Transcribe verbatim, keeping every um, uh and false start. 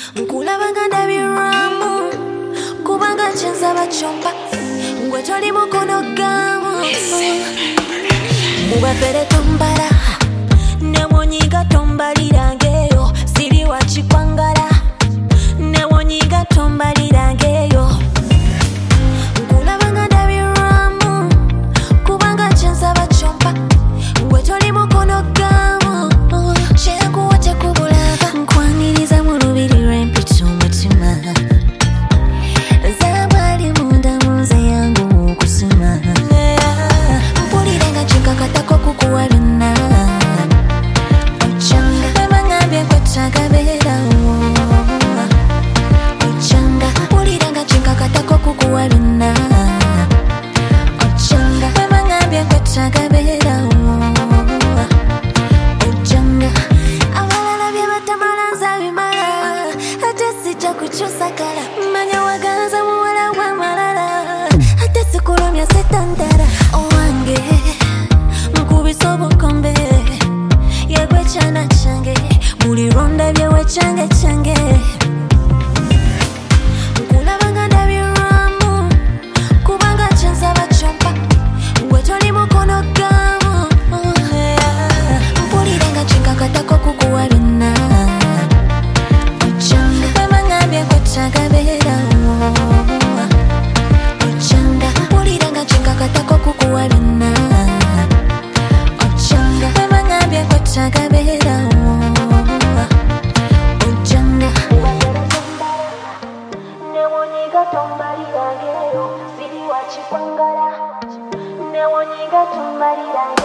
Nkulabanga ndabiramu kubanga kyensaba kyompa ngwe toli mukono gamu mubafere tombala newonyiga tombalirangeyo siri wakikwangala newonyiga tombalirangeyo nkulabanga ndabiramu kubanga kyensaba kyompa ngwe toli mukono gamu kyenkuwa tekubulava nkwaniriza mu lubiri lw'empita umutima zabali munda munze yangu okusima mpulira nga kinkakatako kukuwa byonna okyanga bemangambye kwetagabeerawo okyanga mpulira nga kinkakatako kukuwa byonna okyanga bemangambye kwetagabeerawo okyanga abalala bye batamala nzabimala ate sijja kukyusakala manya waganza muwala w'amalala ate sikulumya setandala owange nkubisa obukombe yegwe kyana kyange buli lwondabye wekyange kyange nkulabanga ndabiramu kubanga kyensaba kyompa ngwe toli mukono gamu mpulira nga kinkakatako kukuwa byonna okyanga bemangambye kwetagabeerawo okyanga mpulira nga kinkakatako kukuwa byonna okyanga bemangambye kwetagabeerawo okyanga newonyiga tombalirangeyo siri wakikwangala newonyiga tombalirangeyo